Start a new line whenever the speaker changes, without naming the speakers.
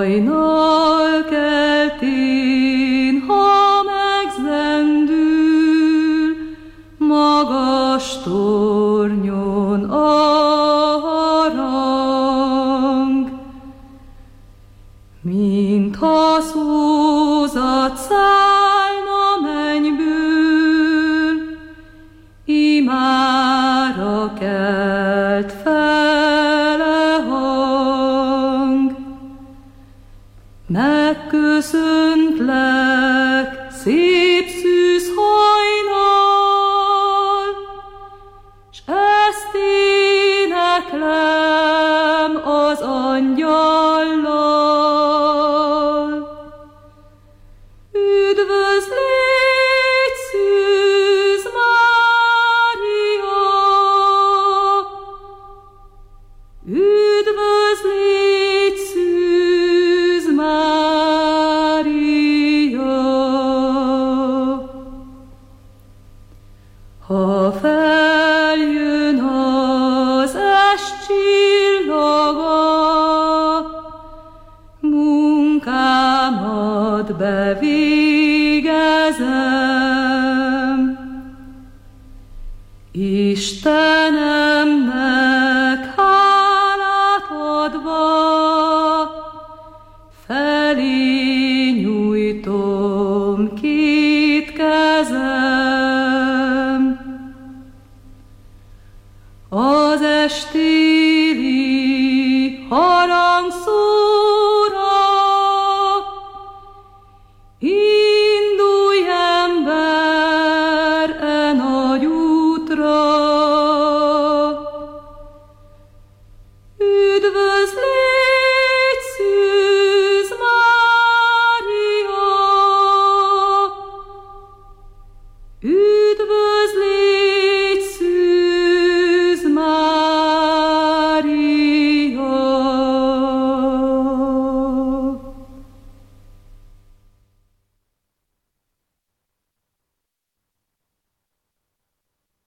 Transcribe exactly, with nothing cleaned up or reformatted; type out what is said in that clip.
Hajnalkeltén, ha megzendül, magas tornyon a harang, mintha szózat szállna mennyből, imára kelt fele hang. Megköszöntlek, szép szűz hajnal, s ezt éneklem az angyallal. Üdvözlégy, szűz Mária! Üdvözlégy, szűz Mária! Ha feljön az est csillaga, munkámat bevégezem. Istenemnek hálát adva, felé nyújtom két kezem. Az esti